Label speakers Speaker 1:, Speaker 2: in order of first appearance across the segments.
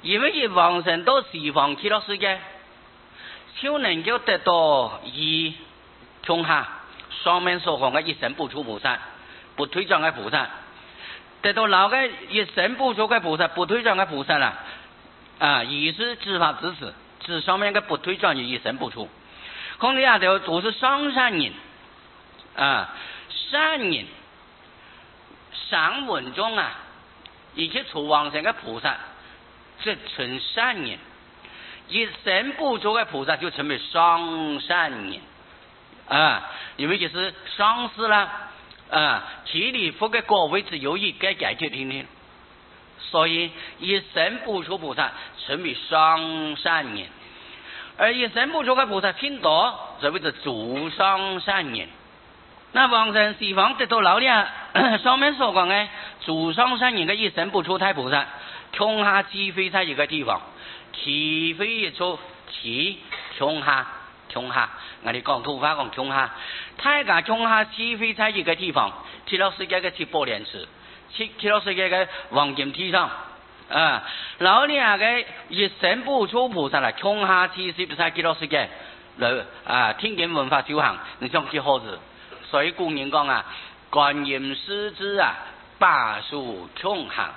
Speaker 1: 因为一往生到西方极乐世界，就能够得到以穷下上面所讲的一生不出菩萨、不退转的菩萨，得到老的一生不出的菩萨、不退转的菩萨啦，也是知法知识，指上面的不退转一生不出。空底下头都是上善人，善人上文中以及出往生的菩萨，这称善人；一生不出的菩萨就称为上善人。因为就是上师啦，其里福的果位只有一个解决听听，所以一生不出菩萨称为上善人。而一生不出的菩萨挺多，所谓的主上善人。那往生西方得到老了，上面所讲的主上善人的一生不出太菩萨，穷下起飞在一个地方，起飞一处起穷下，我哋讲土话讲穷下，太家穷下起飞在一个地方，极乐世界的700莲池，极乐世界的黄金地上。老年嘅一生不出菩萨啦，穷下起飞在极乐世界，听见文化修行，你想去何子？所以古人讲观音师之巴蜀穷行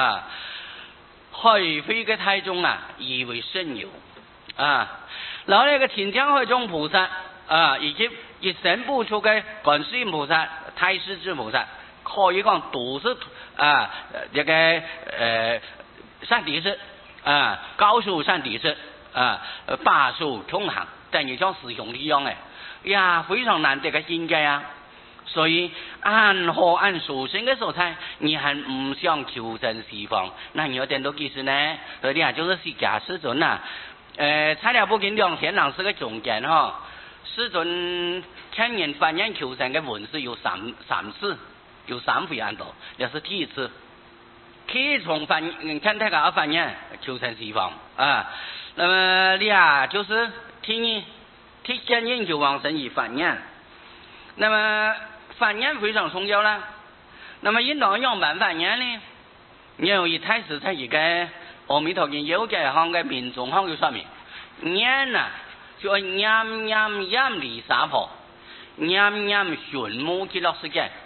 Speaker 1: 海飞嘅太宗以为甚有老年嘅天将海中菩萨以及一生不出嘅观世音菩萨、太师之菩萨，可以讲都是这个善地士高手善地士巴蜀穷行，等于像师兄弟一样非常难得的境界所以按属性的所在，你还唔想求生西方，那你有点多意思呢？所以就是释迦世尊材料部经2000人是个中间世尊千年翻眼求生的文字有三次，有3回多，这是第一次。可以从看太个翻眼求生西方那么就是听见研究往生以翻眼，那么翻眼非常重要啦。那么应当样办翻眼呢？有一太师在一个阿弥陀经有个行嘅民众行有说明，眼就念离沙婆，念寻母极乐世界，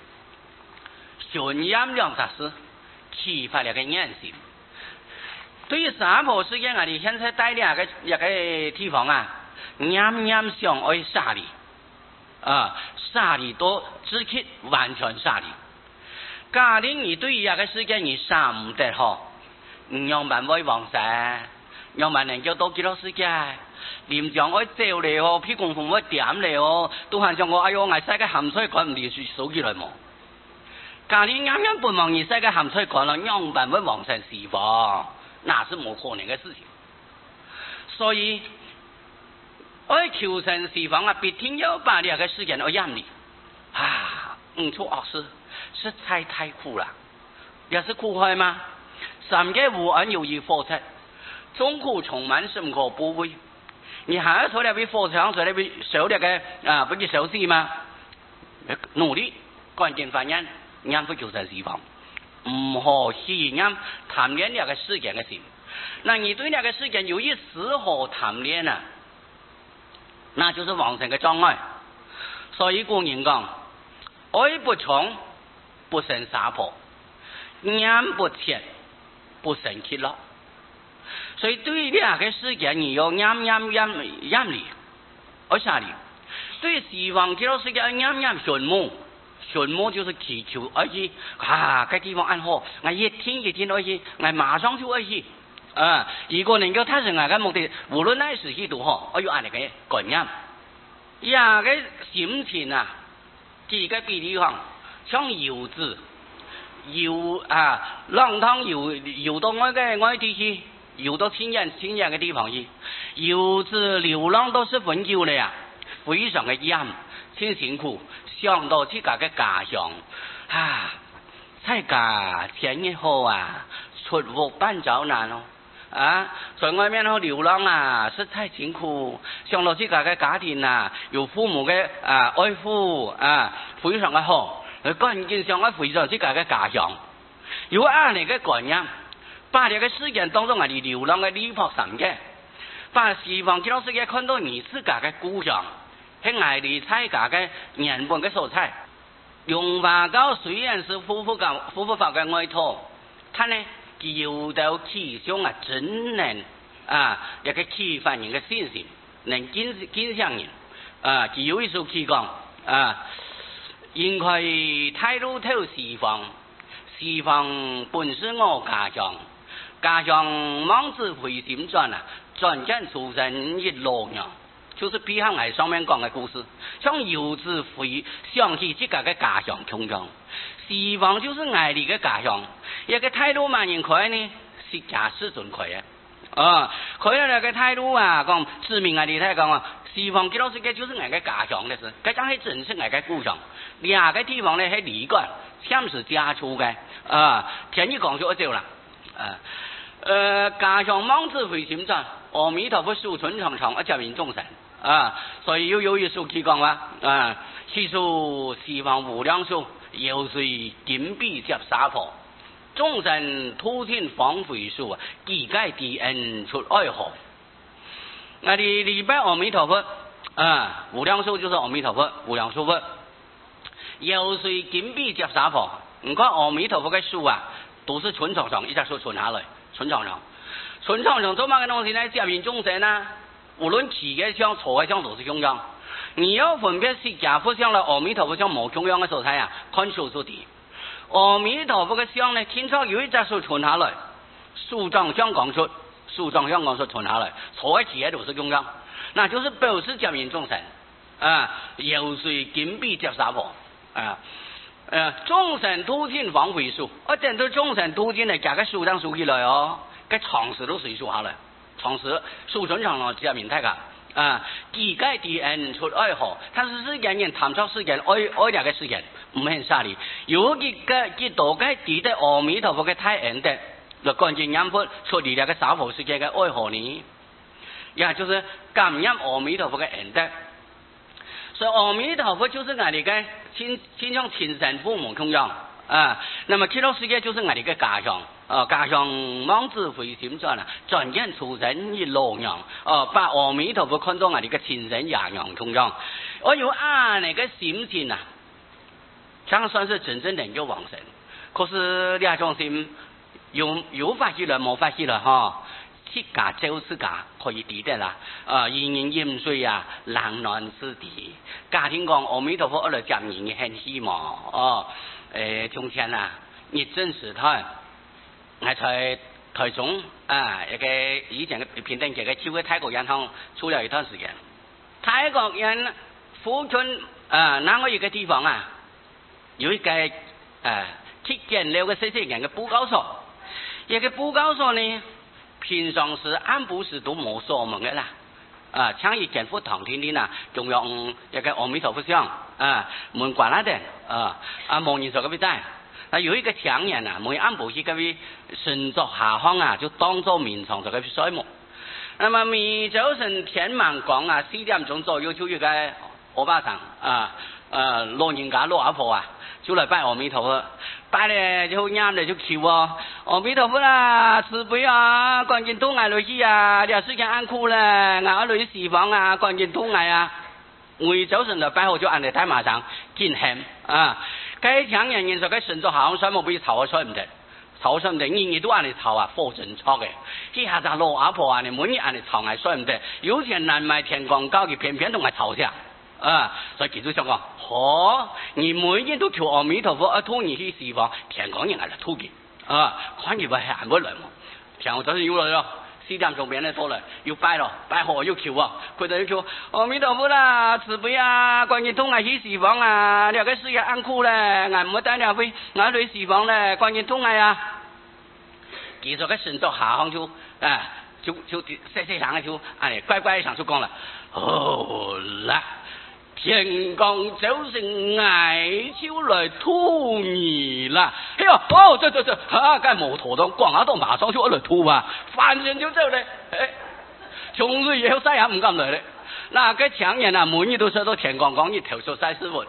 Speaker 1: 寻念两啥事？启发了个眼睛。对于沙婆世界我哋现在带的一个地方念想爱沙里沙里都只去完全沙里。假定你对于一个世界你沙唔得你让办会往生，让办能够到极乐世界。念想爱照嚟屁公风爱点嚟都喊上我哎呦我世界咸水管唔掂數起來冇。假定啱啱半望而世界咸水管了，讓辦會往生西方，那是冇可能嘅事情。所以愛求生西方必定要把這個世間我讓你唔出惡事，實在太苦了，也是苦害嗎？3個無恩有一佛財，眾苦充滿深可怖畏。你還要說了比佛財說了比受了個不是受死嗎？努力關鍵發現啱會求生西方，唔可以啱談戀那個世間嘅事。那你對那個世間有一絲毫談戀那就是往生嘅障礙。所以古人講，愛不從，不生沙婆；念不切，不生極樂。所以對那個世間你要念理，而啥理？對西方極樂世界念尋母。尋母就是祈求而已個地方安好，我一天而已，我馬上就而已如果能夠達成個目的，無論哪時期都好，我要按你嘅觀念。個心情幾個比例像游子浪蕩游到我地區，游到清遠嘅地方去，游子流浪都10分久了非常嘅厭，挺辛苦。想到自己嘅家鄉在家天也好出屋辦找難在外面流浪實在辛苦。想到自己嘅家庭有父母嘅愛護非常嘅好，關鍵上非常自己嘅家鄉。如果按你嘅觀念， 把这个事件当中啊，你流浪的李朴三嘅，把西方极乐世界看到你自家嘅故乡，喺外地采家嘅原本嘅所在，用華教雖然是夫婦法嘅外套，但呢，佢有到其中啊真能啊一個啟發人嘅信心，能見上人啊，佢有一首詩講啊，因佢態度透西方，西方本是我家鄉。家鄉望子回心轉啊，轉見出身一洛陽，就是比較我上面講嘅故事。像遊子回想起自家嘅家鄉窮鄉，西方就是我哋嘅家鄉。一個態度嘛，人看呢，是假世尊看嘅。看到那個態度啊，講知名我哋睇講啊，西方極樂世界就是我嘅家鄉嘅事，嗰種係真是我嘅故鄉。兩個地方呢係離觀，像是家處嘅天一講就就啦。家鄉望子回心轉，阿彌陀佛壽春長長，教引眾生所以有一首詩講話其數西方無量數，有水金碧接沙婆，眾生土天方回數，幾界地恩出愛河。我哋禮拜阿彌陀佛無量數就是阿彌陀佛，無量數佛，有水金碧接沙婆。你看阿彌陀佛嘅樹啊，都是春長長，一直說春下來。春長長做乜嘅東西呢？教引眾生啊，無論企嘅相、錯嘅相都是中央。你要分別釋迦佛像啦、阿彌陀佛像冇中央嘅所在啊，看數數地。阿彌陀佛嘅像呢，天朝有一隻樹存下來，樹長相講出存下來，錯嘅企嘅都是中央，那就是表示教引眾生有水金碧接沙婆眾生土天方回數，等到眾生土天嚟加個數上數起來個常識都隨數下來，常識數存長咯，教引大家幾界地恩出愛河，但是世間人探索世間愛兩個世間唔係啥哩，有幾多個地的阿彌陀佛嘅太恩的，就乾淨染佛出離兩個沙婆世界嘅愛河呢，也就是感染阿彌陀佛嘅恩德。所以阿彌陀佛就是我哋嘅親像親生父母同樣那麼極樂世界就是我哋嘅家鄉家鄉望子回心轉轉見出身一洛陽把阿彌陀佛看作我哋嘅親生爺娘同樣。我有那個心情這樣算是真正能夠往生。可是呢種心有法喜了冇法喜了自家做自家可以抵得啦人人飲水冷暖自敵。家庭講阿彌陀佛來講人很希望從前日正時代我在台中一個以前嘅平等節嘅超嘅泰國人行出了一段時間，泰國人附近那個一個地方有一個七間六個細細間嘅布告所，一個布告所呢平常時安布時都冇鎖門嘅啦像以前佛堂天天仲用一個阿彌陀佛像門關啦的冇人坐嗰邊帶有一個強人每安布時嗰邊神作下方就當作面床就嗰邊睡木。那麼每早晨天晚講4點鐘左右就有個歐巴桑老人家老阿婆就來拜阿彌陀佛，拜咧就啱咧就求阿彌陀佛慈悲趕緊渡我落去呢時間安苦咧，我落去西方趕緊渡我每早晨就拜好就按嚟睇馬上見hem該強人人說該神作行水冇俾炒出唔得，人人都按嚟炒貨真錯嘅，呢下就老阿婆你每日按嚟炒嗌水唔得，有錢難買天光高嘅偏偏同我炒下所以記住想講你每日都求阿彌陀佛托你去西方，天光人嚟托嘅看你會行不來嘛，天光就是有來咯4點鐘變得多了又拜咯，拜好又求佢就要求阿彌陀佛慈悲趕緊通我去西方呢個世界安苦咧，我唔會帶你去我去西方咧，趕緊通我其實個神作下行就細細行就乖乖上出講啦好啦天光早晨矮秋來吐你啦，哎呦這該冇妥當逛下到馬上就來吐反正就走咧從日以後再也唔敢來咧。那個強人每日都說到天光光一頭說30分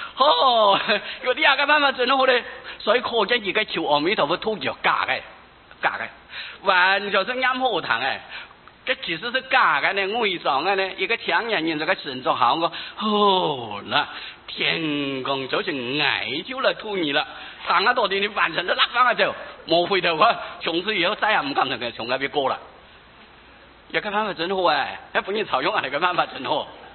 Speaker 1: 有啲個辦法真好咧，所以可見而家求阿彌陀佛吐腳假嘅假的，完全是掩火堂哎。这其实是假的呢，伪装的呢。一个强人这个神作好个，好了，天公就是爱救了土你了，上啊到底你完成了那方啊走，莫回头啊！从此以后再也唔敢同佢从那边过了。一个办法真好哎，还不你朝用啊，那个办法真好。